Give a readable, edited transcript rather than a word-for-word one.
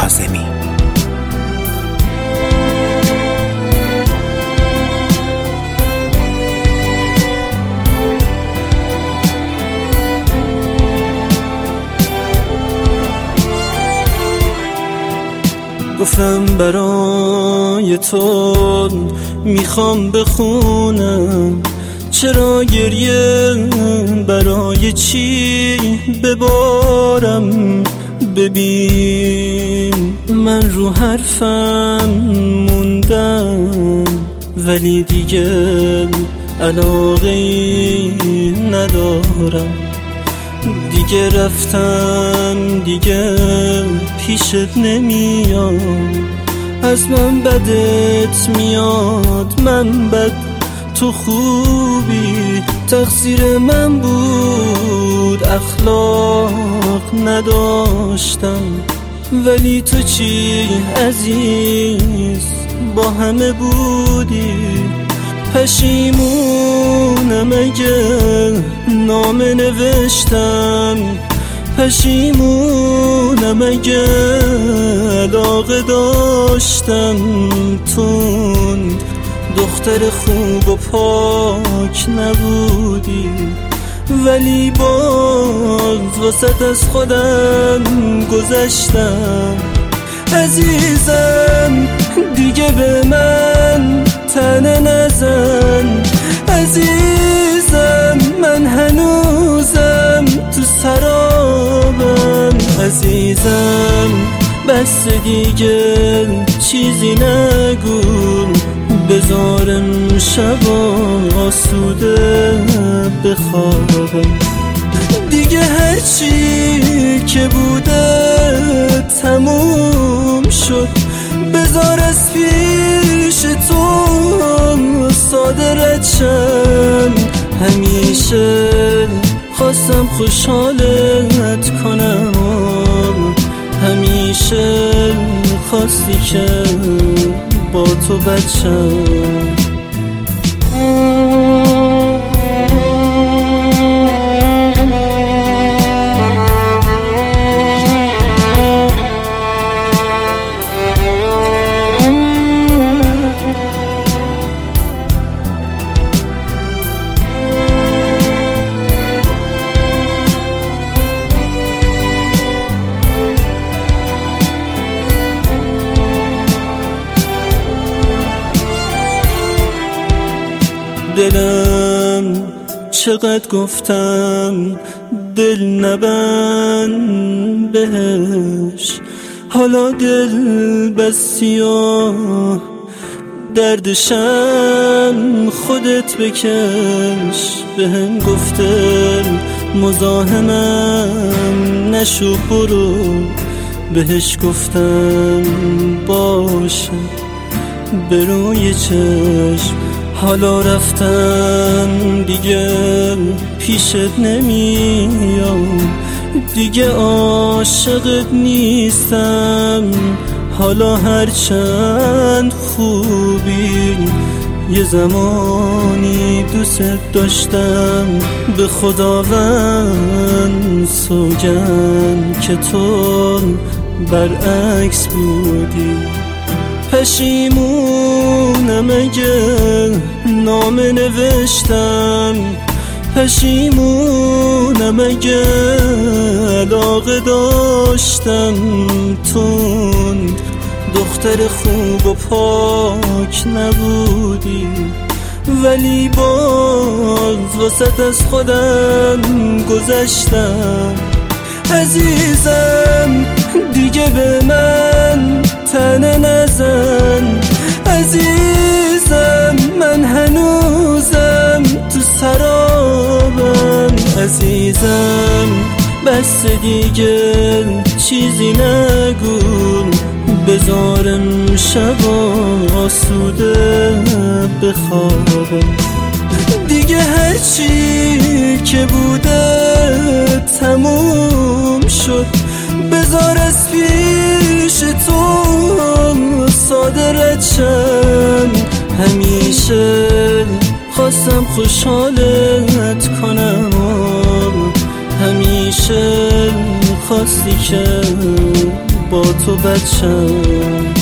کاظمی. گفتم برای تو میخوام بخونم، چرا گریه برای چی ببارم؟ ببین من رو حرفم موندم، ولی دیگه علاقه‌ای ندارم. دیگه رفتم، دیگه پیشت نمیام. از من بدت میاد، من بد تو خوبی. تقصیر من بود، اخلاق نداشتم. ولی تو چی عزیز، با همه بودی. پشیمونم اگه نامه نوشتم، پشیمونم اگه علاقه داشتم. تون دختر خوب و پاک نبودی، ولی باز وسط از خودم گذشتم. عزیزم دیگه به من تنه نزن، عزیزم من هنوزم تو سرابم. عزیزم بس دیگه چیزی نگو، بذارم شبا آسوده بخوابم. دیگه هرچی که بوده تموم شد، بذار از پیش تو ساده رد شم. همیشه خواستم خوشحالت کنم، همیشه خواستی که با تو بچم. دلم چقدر گفتم دل نبند بهش، حالا دل بستی و دردشم خودت بکش. بهم گفته مزاحمم نشو برو، بهش گفتم باشه به روی چشم. حالا رفتم دیگه پیشت نمیام، دیگه عاشقت نیستم. حالا هرچند خوبی، یه زمانی دوست داشتم. به خداوند سوگند که تو برعکس بودی. پشیمونم اگه نامه نوشتم، پشیمونم اگه علاقه داشتم. تون دختر خوب و پاک نبودی، ولی باز وسط از خودم گذشتم. عزیزم دیگه به من تنه نزن، عزیزم من هنوزم تو سرابم. عزیزم بس دیگه چیزی نگو، بذارم شبا آسوده بخوابم. دیگه هرچی که بوده تموم شد، بذار از پیش تو ساده رد شم. همیشه خواستم خوشحالت کنم، همیشه خواستی که با تو بچم